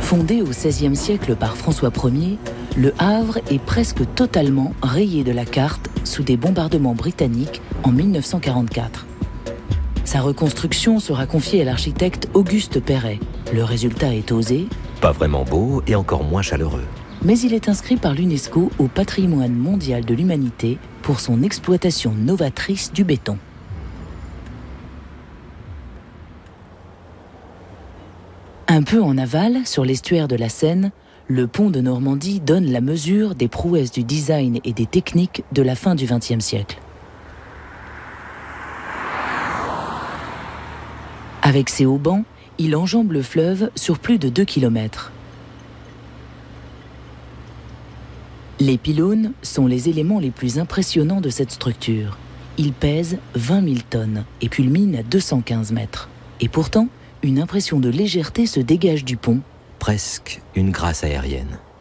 Fondé au XVIe siècle par François Ier, Le Havre est presque totalement rayé de la carte sous des bombardements britanniques en 1944. Sa reconstruction sera confiée à l'architecte Auguste Perret. Le résultat est osé, pas vraiment beau et encore moins chaleureux. Mais il est inscrit par l'UNESCO au patrimoine mondial de l'humanité pour son exploitation novatrice du béton. Un peu en aval, sur l'estuaire de la Seine, le pont de Normandie donne la mesure des prouesses du design et des techniques de la fin du XXe siècle. Avec ses haubans, il enjambe le fleuve sur plus de 2 km. Les pylônes sont les éléments les plus impressionnants de cette structure. Ils pèsent 20 000 tonnes et culminent à 215 mètres. Et pourtant, une impression de légèreté se dégage du pont. Presque une grâce aérienne.